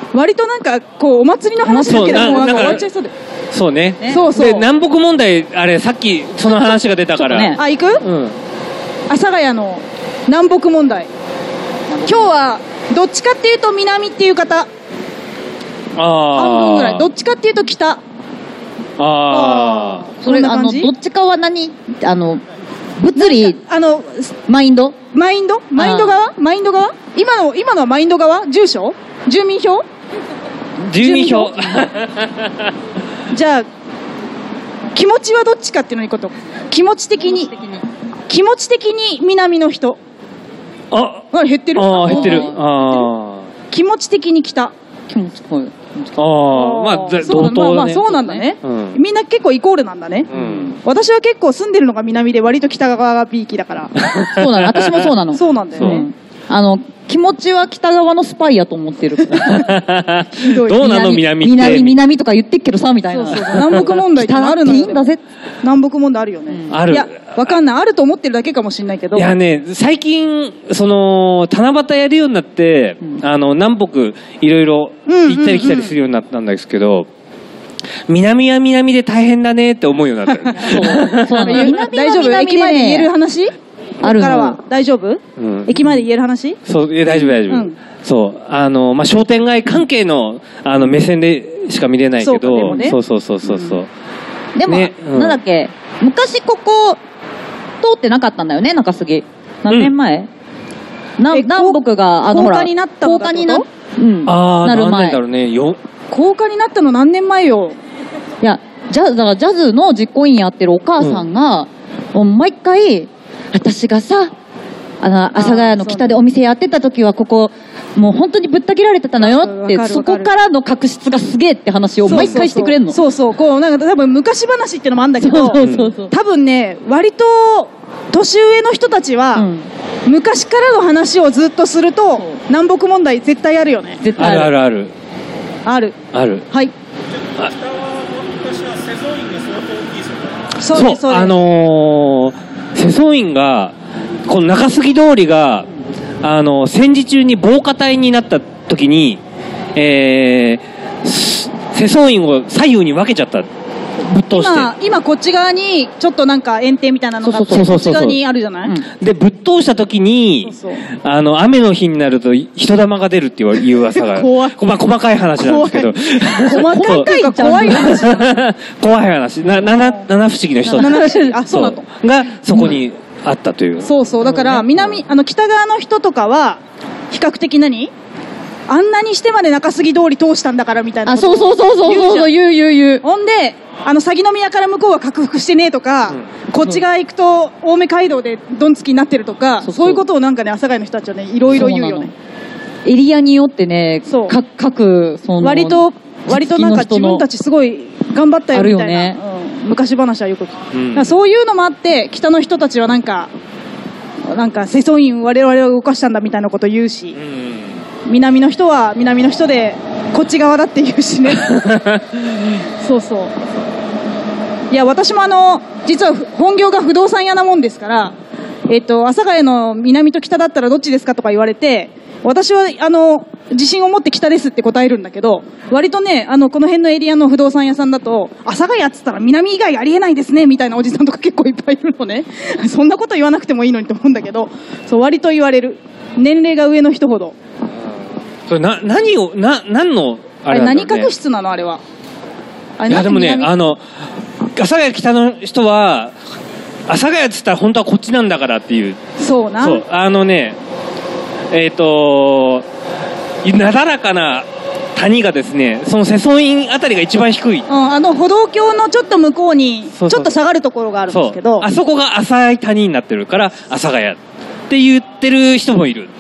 割となんかこうお祭りの話だけでもなんか終わっちゃいそうで。 そうね。 そうそう。 で南北問題あれさっきその話が出たから。 あ、行く？うん。阿佐ヶ谷の南北問題。今日はどっちかっていうと南っていう方。半分ぐらい。どっちかっていうと北。 それどっちかは何？物理マインド側？今のはマインド側？住所？住民票？ 住民票。 じゃあ気持ちはどっちかっていうのにこと。気持ち的に南の人。減ってる？ 減ってる。 気持ち的に北。 まあ同等だね。 そうなんだね。みんな結構イコールなんだね。私は結構住んでるのが南で割と北側がビーキだから。 そうなの。私もそうなの。 そうなんだよね。 気持ちは北側のスパイやと思ってる。どうなの南って。 南とか言ってっけどさみたいな。 南北問題ってあるのよ。 いいんだぜ。 南北問題あるよね。 ある。 いやわかんない。あると思ってるだけかもしれないけど。 いやね、最近その七夕やるようになって南北いろいろ行ったり来たりするようになったんですけど。南は南で大変だねって思うようになった。 大丈夫？駅前で言える話？あるからは大丈夫？駅前で言える話？ そう、大丈夫。そう、まあ、商店街関係の、目線でしか見れないけど、そう。 でも、なんだっけ、昔ここ、通ってなかったんだよね、中杉。何年前？南北が、 高架になったのだってこと？ なる前。何年だろうね、 高架になったの何年前よ。 いや、ジャズの実行委員やってるお母さんが、もう毎回、私がさ、阿佐ヶ谷の北でお店やってた時はここ、もう本当にぶった切られてたのよって、そこからの確執がすげえって話を毎回してくれんの。 こう、なんか多分昔話っていうのもあるんだけど、多分ね、割と年上の人たちは、昔からの話をずっとすると、南北問題絶対あるよね。 絶対ある。 ある。はい。そうです。 世相院がこの中杉通りが戦時中に防火帯になった時に、世相院を左右に分けちゃった。ぶっ通して今こっち側にちょっとなんか園庭みたいなのがあってこっち側にあるじゃない、 でぶっ通した時に雨の日になると人玉が出るっていう噂が細かい話なんですけど細かい怖い話怖い話七不思議の一つがそこにあったという、 そうだから北側の人とかは比較的あんなにしてまで中杉通り通したんだからみたいなこと言うほんで鷺宮から向こうは克服してねとか、こっち側行くと青梅街道でどんつきになってるとか、そういうことをなんかね阿佐ヶ谷の人たちはねいろいろ言うよね。 エリアによってね各割となんか自分たちすごい頑張ったよみたいな、昔話はよく聞く、そういうのもあって北の人たちはなんか世相院我々を動かしたんだみたいなこと言うし、南の人は南の人でこっち側だって言うしねそういや私も実は本業が不動産屋なもんですから阿佐ヶ谷の南と北だったらどっちですかとか言われて、私は自信を持って北ですって答えるんだけど、割とねこの辺のエリアの不動産屋さんだと阿佐ヶ谷っつったら南以外ありえないですねみたいなおじさんとか結構いっぱいいるのねそんなこと言わなくてもいいのにと思うんだけど、割と言われる。年齢が上の人ほど。 それ何のあれ何確執なのあれは。 いやでもね阿佐ヶ谷北の人は阿佐ヶ谷っつったら本当はこっちなんだからっていう。 そうななだらかな谷がですね、その世相院あたりが一番低い、 歩道橋のちょっと向こうにちょっと下がるところがあるんですけど、 あそこが浅い谷になってるから阿佐ヶ谷って言ってる人もいる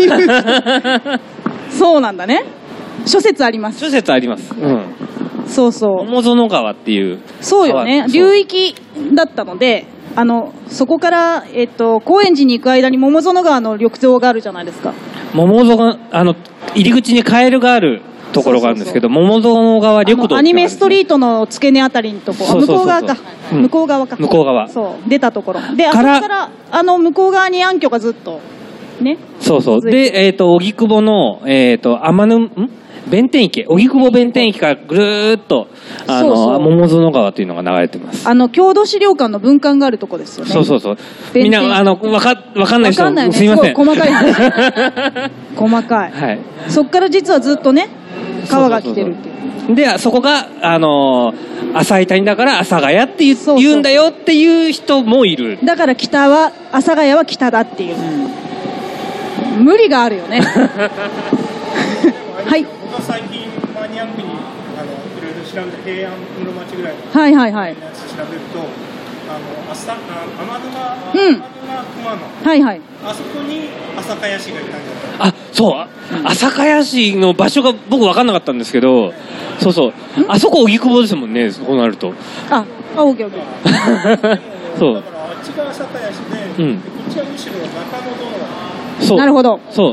そうなんだね。諸説あります。そう桃園川っていう。 そうよね。流域だったのでそこから、高円寺に行く間に桃園川の緑道があるじゃないですか。 桃園入り口にカエルがあるところがあるんですけど、桃園川緑道、 アニメストリートの付け根あたりのところ、向こう側か、向こう側そう出たところで、あそこから向こう側に暗渠がずっとね。 で荻窪の弁天池、荻窪弁天池からぐるーっと、桃園川というのが流れてます。 郷土資料館の分館があるとこですよね。 そうそうそう。みんな、わかんない人、ね、すいません。 すごい細かい話。細かい。はい。そっから実はずっとね、川が来てるっていう。 で、そこが、浅い谷だから阿佐ヶ谷って言うんだよっていう人もいる。 だから北は、阿佐ヶ谷は北だっていう。無理があるよね。はい。 僕は最近マニアックにいろいろ調べて平安室町ぐらいのやつ調べると、天沼熊野、 はいはい、 あそこに阿佐ヶ谷市がいたんじゃない。 あ、そう、阿佐ヶ谷市の場所が僕分かんなかったんですけど、そうそう、あそこ荻窪ですもんね、そうなると。 オッケーオッケー。 そう。 だからあっちが阿佐ヶ谷市で、こっちはむしろ中野道路。 そう。 なるほど。 そう。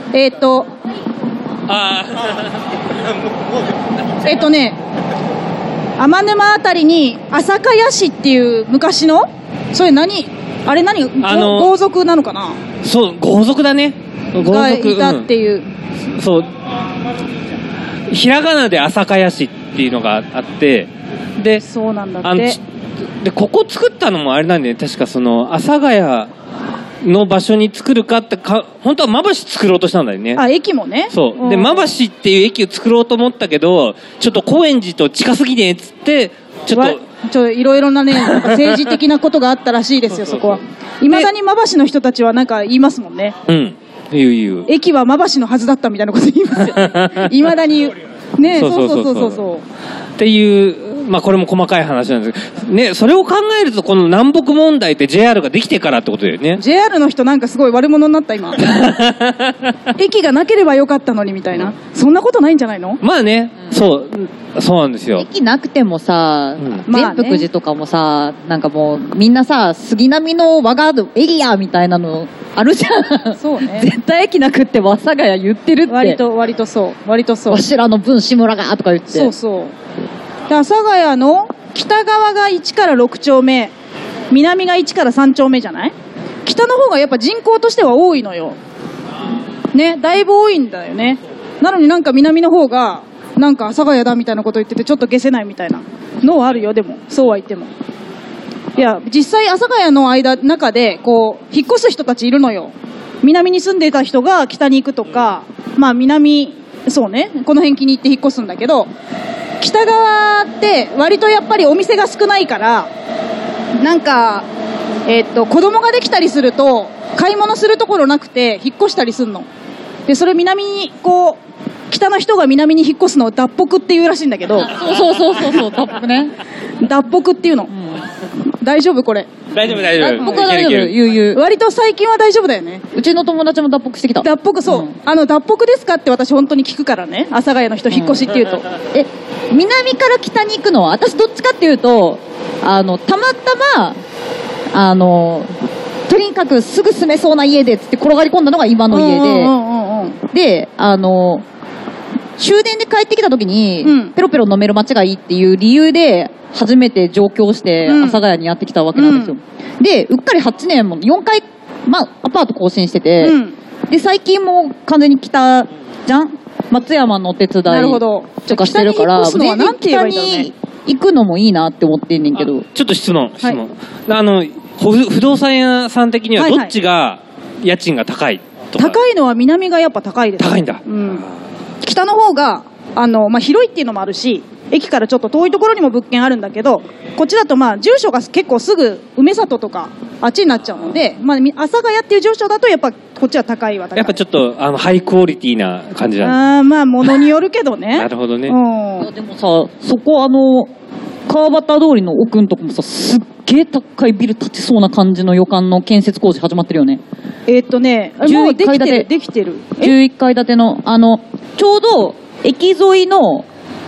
天沼あたりに阿佐ヶ谷市っていう昔のそれあれ豪族なのかな。 そう、豪族だね。豪族がいたっていう、 そう、ひらがなで阿佐ヶ谷市っていうのがあって、で、 そうなんだって。 でここ作ったのもあれなんで、ね、確かその阿佐ヶ谷の場所に作るかって本当は馬橋作ろうとしたんだよね。 駅もね。 そうで馬橋っていう駅を作ろうと思ったけど、ちょっと高円寺と近すぎねっつってちょっといろいろなね、政治的なことがあったらしいですよ。そこはいまだに馬橋の人たちはなんか言いますもんね。 言う駅は馬橋のはずだったみたいなこと言いますよね。いまだに言うね。そうっていう、まあこれも細かい話なんですけどね。それを考えるとこの南北問題って JR ができてからってことだよね。 JR の人なんかすごい悪者になった今。駅がなければよかったのにみたいな、そんなことないんじゃないの。 まあね、そうなんですよ。 駅なくてもさ、善福寺とかもさ、なんかもうみんなさ、杉並の我がエリアみたいなのあるじゃん。 そうね。 絶対駅なくって阿佐ヶ谷言ってるって。 割とそう。 わしらの分志村がとか言って。 そう。阿佐ヶ谷の北側が1から6丁目、南が1から3丁目じゃない？北の方がやっぱ人口としては多いのよ。ね、だいぶ多いんだよね。なのになんか南の方が、なんか阿佐ヶ谷だみたいなこと言っててちょっと消せないみたいなのはあるよ。でも、そうは言っても。いや、実際阿佐ヶ谷の中で、こう、引っ越す人たちいるのよ。南に住んでいた人が北に行くとか、まあそうね、この辺気に入って引っ越すんだけど、北側って割とやっぱりお店が少ないから、なんか、子供ができたりすると、買い物するところなくて引っ越したりすんの。で、それ南に、こう、北の人が南に引っ越すのを脱北っていうらしいんだけど。 そう、脱北ね。 脱北っていうの。大丈夫これ。 大丈夫。 僕は大丈夫。言う。 割と最近は大丈夫だよね。 うちの友達も脱北してきた。 脱北、そう。脱北ですかって私本当に聞くからね。阿佐ヶ谷の人引っ越しって言うと。 南から北に行くのは、私どっちかっていうと、たまたま、とにかくすぐ住めそうな家でつって転がり込んだのが今の家で、で、終電で帰ってきた時に、ペロペロ飲める街がいいっていう理由で、初めて上京して阿佐ヶ谷にやってきたわけなんですよ。で、うっかり8年も4回、アパート更新してて、で、最近も完全に北じゃん？松山のお手伝いとかしてるから、全然北に行くのもいいなって思ってんねんけど。 ちょっと質問。不動産屋さん的にはどっちが家賃が高いとか？ 高いのは南がやっぱ高いです。 高いんだ。 北の方が、広いっていうのもあるし、駅からちょっと遠いところにも物件あるんだけど、こっちだと住所が結構すぐ梅里とかあっちになっちゃうので、阿佐ヶ谷っていう住所だとやっぱこっちは高いわ。 やっぱちょっとハイクオリティな感じなんです。 物によるけどね。 なるほどね。 でもさ、そこ川端通りの奥のとこもさ、すっげえ高いビル建ちそうな感じの予感の建設工事始まってるよね。もう 11階建て。できてる。 11階建ての、ちょうど駅沿いの、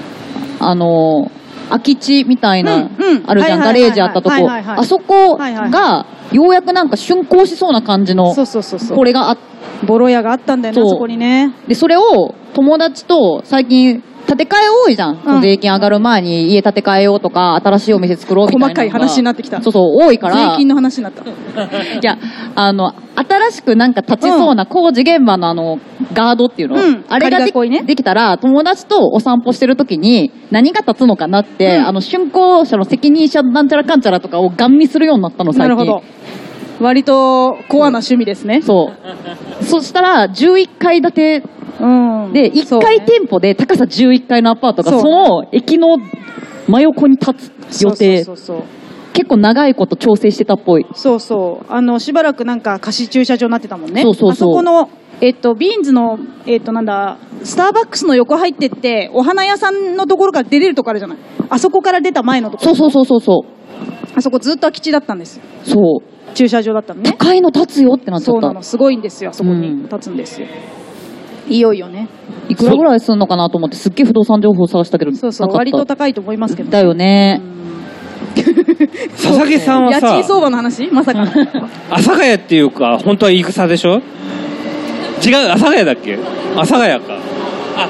空き地みたいな、あるじゃん、ガレージあったとこ。あそこが、ようやくなんか竣工しそうな感じの、これがボロ屋があったんだよね、そこにね。 で、それを友達と最近建て替え多いじゃん。税金上がる前に家建て替えようとか、新しいお店作ろうみたいな。 細かい話になってきた。 そうそう、多いから。 税金の話になった。いや、新しくなんか立ちそうな工事現場のガードっていうの、あれができたら、友達とお散歩してる時に何が立つのかなって、竣工者の責任者なんちゃらかんちゃらとかをガン見するようになったの、最近。なるほど。 割とコアな趣味ですね。 そう。そしたら、11階建て、で、1階店舗で高さ11階のアパートが、その駅の真横に立つ予定。結構長いこと調整してたっぽい。 そうそう。しばらくなんか貸し駐車場になってたもんね。 そうそうそう。 あそこの、ビーンズの、なんだ、スターバックスの横入ってって、お花屋さんのところから出れるとこあるじゃない。あそこから出た前のところ。 そうそうそうそう。 あそこずっと空き地だったんですよ。 そう。 駐車場だったのね。 高いの立つよってなっちゃった。 そうなの。すごいんですよ。あそこに立つんですよ。いよいよね。 いくらぐらいするのかなと思って、すっげえ不動産情報探したけど、 そうそう、割と高いと思いますけど。 だよね。 佐々木さんはさ、 家賃相場の話まさか。 阿佐ヶ谷っていうか、本当は戦でしょ？違う、阿佐ヶ谷だっけ？阿佐ヶ谷か。あ、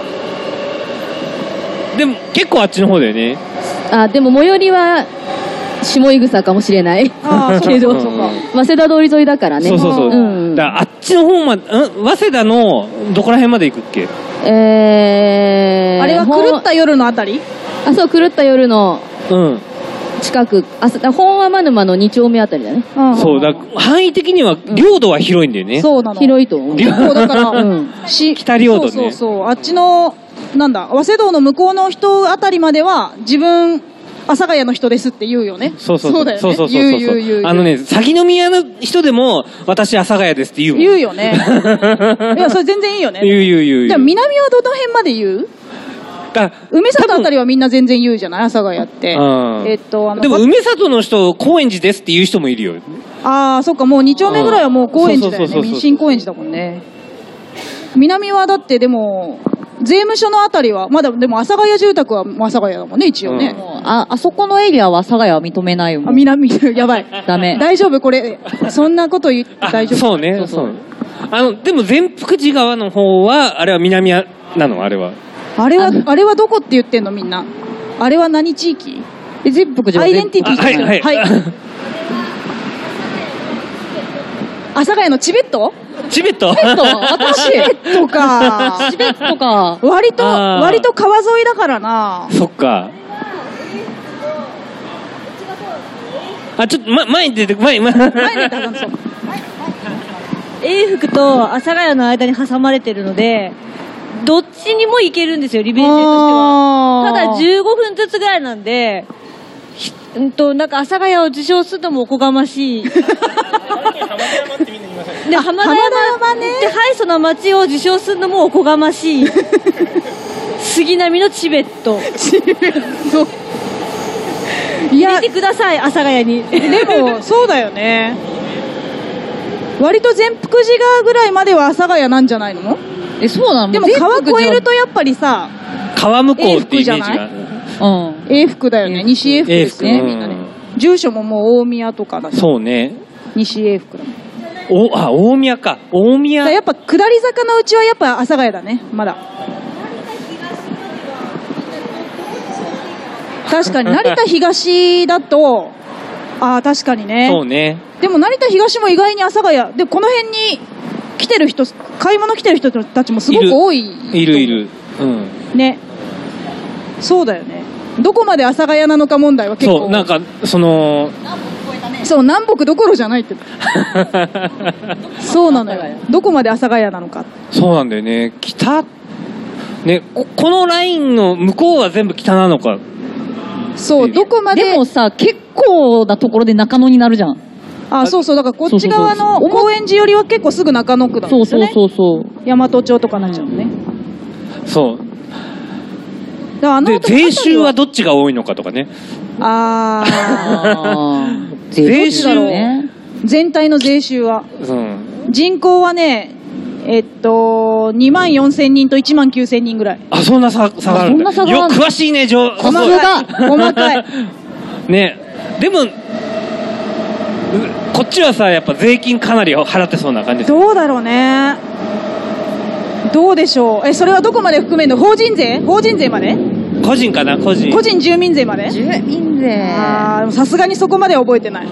でも結構あっちの方だよね。 あ、でも最寄りは下井草かもしれない。けど、早稲田通り沿いだからね。 そうそうそう。だからあっちの方まで、早稲田のどこら辺まで行くっけ？ あれは狂った夜のあたり？ あ、そう、狂った夜の近く、本阿万沼の2丁目あたりだね。 そう、だ範囲的には領土は広いんだよね。 そうなの。 広いと思う。 結構だから、 北領土ね。 そうそう。あっちの、なんだ、早稲道の向こうの人あたりまでは、自分、阿佐ヶ谷の人ですって言うよね。 そうそう。 そうだよね。 そう。鷺宮の人でも、私阿佐ヶ谷ですって言うもん。 言うよね。いや、それ全然いいよね。 言う。 じゃあ南はどの辺まで言う？梅里あたりはみんな全然言うじゃない、阿佐ヶ谷って。でも梅里の人、高円寺ですって言う人もいるよ。 ああ、そっか、もう2丁目ぐらいはもう高円寺だよね。新高円寺だもんね。南はだってでも、税務署のあたりは、まだでも阿佐ヶ谷住宅は阿佐ヶ谷だもんね、一応ね。 あそこのエリアは阿佐ヶ谷は認めないよ。 南、やばい。 ダメ。 大丈夫これ、そんなこと言って大丈夫？ そうね、そう。でも善福寺川の方は、あれは南なの、あれは。あれはどこって言ってんのみんな。あれは何地域？ 善福寺はアイデンティティ。はい。阿佐ヶ谷のチベット？ チベット？ チベットか。 チベットか。 割と川沿いだからな。 そっか。ちょっと前に出て、前に出て、そう。 永福と阿佐ヶ谷の間に挟まれてるので、どっちにも行けるんですよ、利便性としては。ただ15分ずつぐらいなんで、なんか阿佐ヶ谷を受賞するのもおこがましい。で、浜田山ね。で、ハイソな街を受賞するのもおこがましい。杉並のチベット。入れてください、阿佐ヶ谷に。 でも、そうだよね。割と善福寺川ぐらいまでは阿佐ヶ谷なんじゃないの？ そうなの？ でも川越えるとやっぱりさ、 川向こうってイメージが。 永福だよね。西永福ですね、みんなね。住所ももう大宮とかだし。 そうね。 西永福だね。 大宮か。大宮。 やっぱ下り坂のうちはやっぱ阿佐ヶ谷だね、まだ。確かに成田東だと、確かにね。 そうね。 でも成田東も意外に阿佐ヶ谷で、この辺に来てる人、買い物来てる人たちもすごく多い。 いる。 ね。そうだよね。どこまで阿佐ヶ谷なのか問題は結構。 そう、なんか、 そう、南北どころじゃないって。そうなのよ。どこまで阿佐ヶ谷なのか。 そうなんだよね。北、ね、このラインの向こうは全部北なのか。 そう、どこまで。 でもさ、結構なところで中野になるじゃん。 そう、だからこっち側の高円寺よりは結構すぐ中野区なんですよね。 そう。 大和町とかになっちゃうのね。 そう。で、税収はどっちが多いのかとかね。 税収ね。全体の税収は。人口はね、24,000人と19,000人ぐらい。 そんな差があるんだ。詳しいね、細かい。 ね、でも、こっちはさ、やっぱ税金かなり払ってそうな感じです。 どうだろうね。 どうでしょう。それはどこまで含めるの？法人税まで？ 個人かな、個人住民税まで？ 住民税。 さすがにそこまでは覚えてない。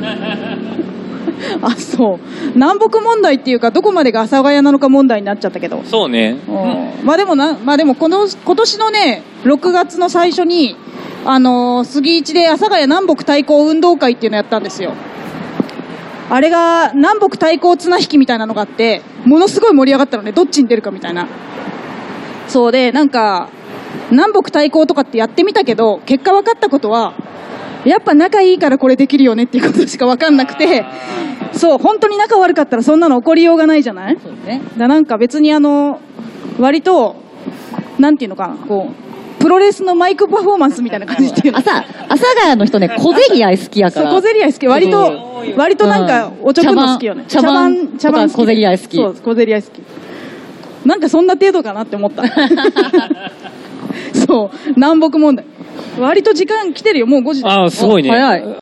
あ、そう。南北問題っていうか、どこまでが阿佐ヶ谷なのか問題になっちゃったけど。 そうね。 まあでも今年のね、6月の最初に、杉一で阿佐ヶ谷南北対抗運動会っていうのをやったんですよ。あれが南北対抗綱引きみたいなのがあって、ものすごい盛り上がったのね、どっちに出るかみたいな。そうで、なんか、南北対抗とかってやってみたけど、結果分かったことは、やっぱ仲いいからこれできるよねっていうことしか分かんなくて、そう、本当に仲悪かったらそんなの起こりようがないじゃない？そうね。なんか別に割と、なんていうのかな、こう、プロレスのマイクパフォーマンスみたいな感じっていうの。 阿佐ヶ谷の人ね、小競り合い好きやから。 そう、小競り合い好き。割となんか、おちょくんの好きよね。 茶番好き。小競り合い好き。 そう、小競り合い好き。なんかそんな程度かなって思った。そう、南北問題。割と時間来てるよ、もう5時だ。 すごいね。 早い。